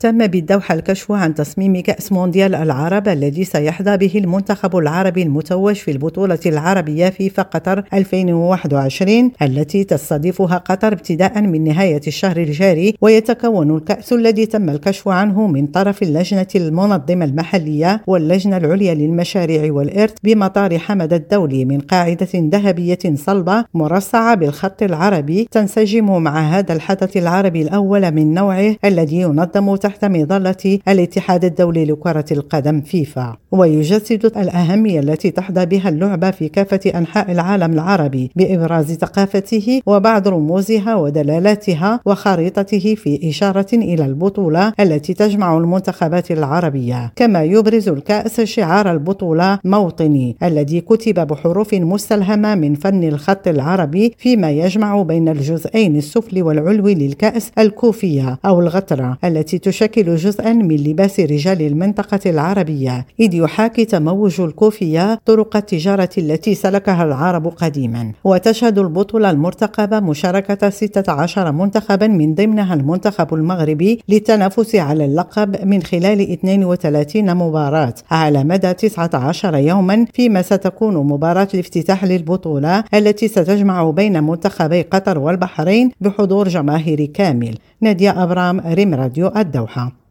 تم بالدوحة الكشف عن تصميم كأس مونديال العرب الذي سيحظى به المنتخب العربي المتوج في البطولة العربية فيفا قطر 2021 التي تستضيفها قطر ابتداء من نهاية الشهر الجاري. ويتكون الكأس الذي تم الكشف عنه من طرف اللجنة المنظمة المحلية واللجنة العليا للمشاريع والإرث بمطار حمد الدولي من قاعدة ذهبية صلبة مرصعة بالخط العربي، تنسجم مع هذا الحدث العربي الأول من نوعه الذي ينظم تحت مظلة الاتحاد الدولي لكرة القدم فيفا، ويجسد الأهمية التي تحظى بها اللعبة في كافة أنحاء العالم العربي بإبراز ثقافته وبعض رموزها ودلالاتها وخريطته في إشارة إلى البطولة التي تجمع المنتخبات العربية. كما يبرز الكأس شعار البطولة موطني الذي كتب بحروف مستلهمة من فن الخط العربي، فيما يجمع بين الجزئين السفلي والعلوي للكأس الكوفية أو الغترة التي تشكل جزءا من لباس رجال المنطقة العربية، إذ يحاكي تموج الكوفية طرق التجارة التي سلكها العرب قديما. وتشهد البطولة المرتقبة مشاركة 16 منتخبا من ضمنها المنتخب المغربي للتنافس على اللقب من خلال 32 مباراة على مدى 19 يوما، فيما ستكون مباراة الافتتاح للبطولة التي ستجمع بين منتخبي قطر والبحرين بحضور جماهيري كامل. نادية أبرام، ريم راديو الدوحة.